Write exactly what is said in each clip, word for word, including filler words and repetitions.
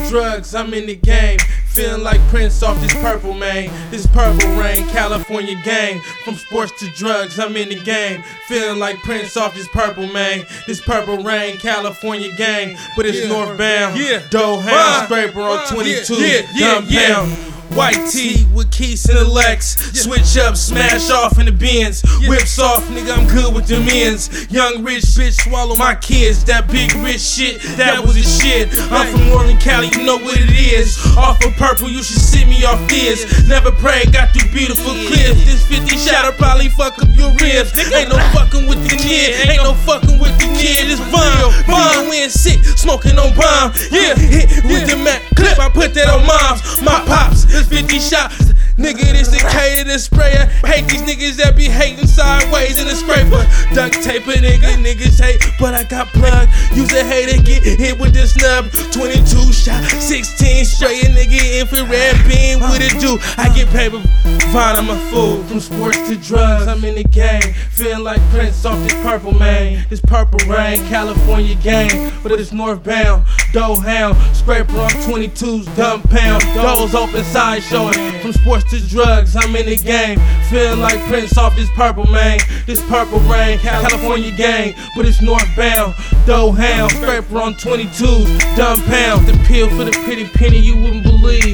drugs, I'm in the game. Feeling like Prince off this purple, man. This purple rain, California gang. From sports to drugs, I'm in the game. Feeling like Prince off this purple, man. This purple rain, California gang. But it's Yeah. northbound, Yeah. Doe Hound, Uh, scraper on uh, twenty-two, yeah, yeah, dumb yeah. pound. White tee with keys and the Lex. Switch up, smash off in the bins. Whips off, nigga, I'm good with them ends. Young rich bitch, swallow my kids. That big rich shit, that was the shit. I'm from Northern Cali, you know what it is. Off of purple, you should see me off this. Never prayed, got through beautiful clips. This fifty shot'll probably fuck up your ribs. Ain't no fucking with the kid, ain't no fucking with the kid. It's bomb, bomb, win sick, smoking on bomb. Yeah, hit with the Mac clip, I put that on moms. My pops. fifty shots, nigga, this the K to the sprayer. Hate these niggas that be hating sideways in the scraper. Duct tape a nigga, niggas hate, but I got plugged. Use a hater, get hit with the snub. twenty-two shot, sixteen straight, a nigga infrared beam, what it do? I get paper, fine, I'm a fool. From sports to drugs, I'm in the game. Feeling like Prince off this purple, man. This purple rain, California gang, but it's northbound. Doe Hound, scraper on twenty-twos, dumb pound. Doors open side showing. From sports to drugs, I'm in the game. Feeling like Prince off this purple, man. This purple rain, California gang, but it's northbound. Doe Hound, scraper on twenty-twos, dumb pound. The pill for the pretty penny, you wouldn't believe.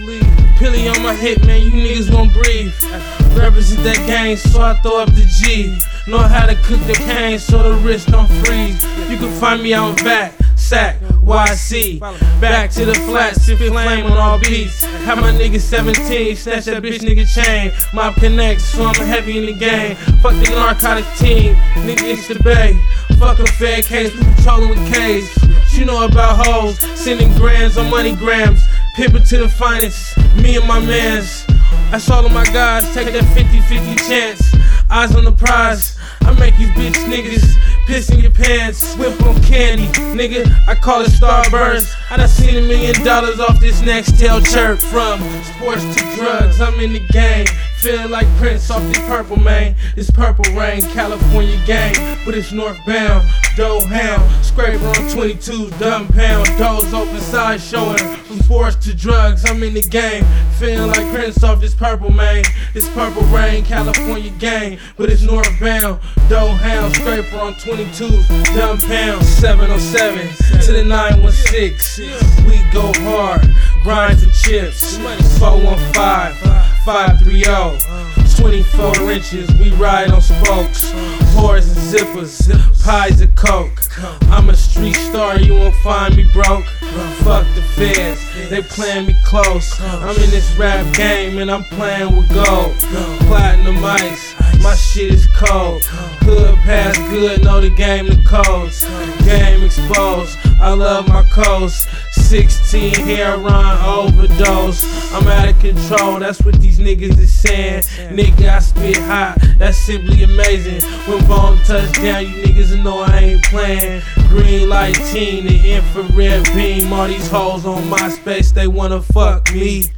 Pilly on my hip, man, you niggas won't breathe. Represent that gang, so I throw up the G. Know how to cook the cane, so the wrist don't freeze. You can find me out back. Sack, Y C, back to the flats, if it flame on all beats. Have my nigga seventeen, snatch that bitch nigga chain. Mob connects, so I'm heavy in the game. Fuck the narcotic team, nigga it's the bay. Fuck a fair case, we patrolling with K's. You know about hoes, sending grams on money grams. Pimpin' to the finest, me and my mans. That's all of my guys, take that fifty fifty chance. Eyes on the prize, I make these bitch niggas piss in your pants, whip on candy, nigga, I call it Starburst. I done seen a million dollars off this Nextel chirp. From sports to drugs, I'm in the game. Feeling like Prince off this purple, man. This purple rain, California gang, but it's northbound. Doe Hound, scraper on twenty-twos, dumb pound. Doors open side showing. From sports to drugs, I'm in the game. Feeling like Prince off this purple, man. This purple rain, California gang, but it's northbound. Doe Hound, scraper on twenty-twos, dumb pound. seven oh seven to the nine one six. We go hard, grind for chips. four one five, five three oh. twenty-four inches, we ride on spokes. Whores and zippers, pies of coke. I'm a street star, you won't find me broke. Fuck the feds, they playing me close. I'm in this rap game and I'm playing with gold. Platinum ice, my shit is cold. Hood pass good, know the game, the codes. Game exposed, I love my coast. sixteen heroin overdose. I'm out of control, that's what these niggas is saying. Nigga, I spit hot, that's simply amazing. When Bone touch down, you niggas know I ain't playing. Green light team, the infrared beam. All these hoes on MySpace, they wanna fuck me.